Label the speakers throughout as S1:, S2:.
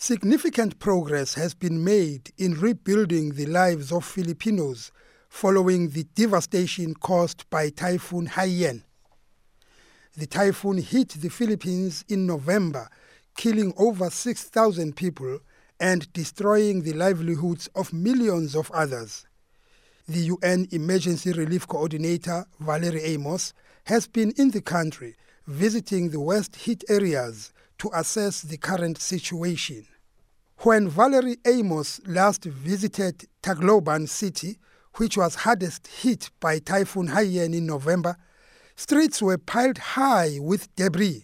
S1: Significant progress has been made in rebuilding the lives of Filipinos following the devastation caused by Typhoon Haiyan. The typhoon hit the Philippines in November, killing over 6,000 people and destroying the livelihoods of millions of others. The UN Emergency Relief Coordinator, Valerie Amos, has been in the country visiting the worst-hit areas to assess the current situation. When Valerie Amos last visited Tacloban City, which was hardest hit by Typhoon Haiyan in November, streets were piled high with debris.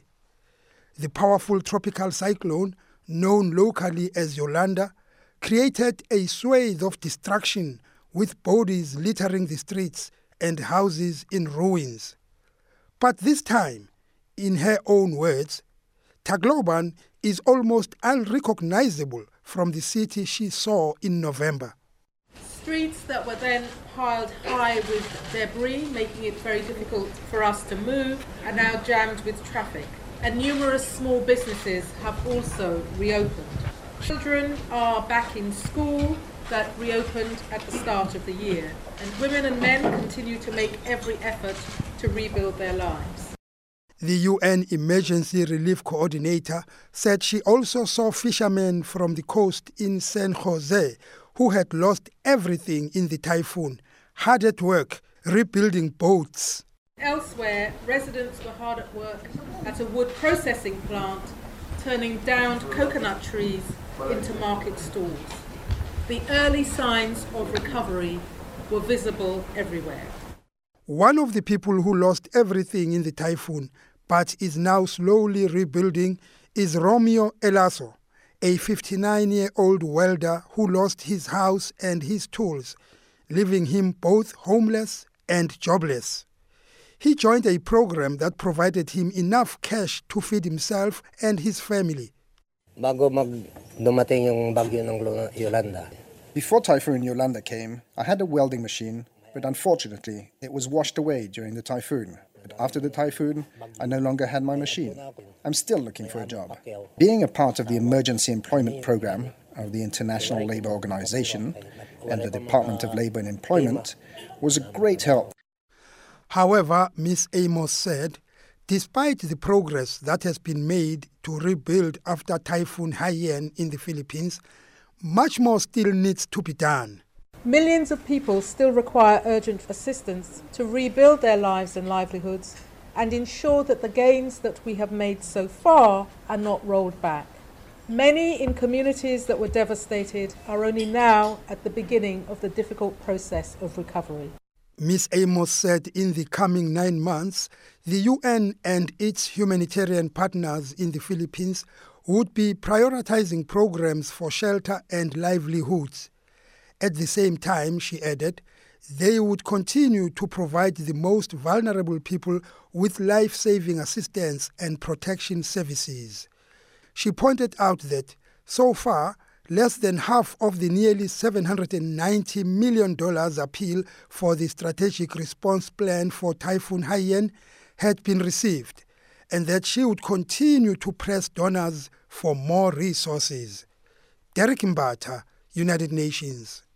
S1: The powerful tropical cyclone, known locally as Yolanda, created a swathe of destruction with bodies littering the streets and houses in ruins. But this time, in her own words, Tacloban is almost unrecognizable from the city she saw in November.
S2: Streets that were then piled high with debris, making it very difficult for us to move, are now jammed with traffic. And numerous small businesses have also reopened. Children are back in school that reopened at the start of the year, and women and men continue to make every effort to rebuild their lives.
S1: The UN Emergency Relief Coordinator said she also saw fishermen from the coast in San Jose who had lost everything in the typhoon, hard at work rebuilding boats.
S2: Elsewhere, residents were hard at work at a wood processing plant, turning downed coconut trees into market stalls. The early signs of recovery were visible everywhere.
S1: One of the people who lost everything in the typhoon but is now slowly rebuilding is Romeo Elaso, a 59-year-old welder who lost his house and his tools, leaving him both homeless and jobless. He joined a program that provided him enough cash to feed himself and his family.
S3: Before
S4: Typhoon Yolanda came, I had a welding machine, but unfortunately it was washed away during the typhoon. But after the typhoon, I no longer had my machine. I'm still looking for a job. Being a part of the Emergency Employment Program of the International Labour Organization and the Department of Labour and Employment was a great help.
S1: However, Ms. Amos said, despite the progress that has been made to rebuild after Typhoon Haiyan in the Philippines, much more still needs to be done.
S2: Millions of people still require urgent assistance to rebuild their lives and livelihoods and ensure that the gains that we have made so far are not rolled back. Many in communities that were devastated are only now at the beginning of the difficult process of recovery.
S1: Ms. Amos said in the coming 9 months, the UN and its humanitarian partners in the Philippines would be prioritizing programs for shelter and livelihoods. At the same time, she added, they would continue to provide the most vulnerable people with life-saving assistance and protection services. She pointed out that, so far, less than half of the nearly $790 million appeal for the Strategic Response Plan for Typhoon Haiyan had been received, and that she would continue to press donors for more resources. Derek Mbata, United Nations.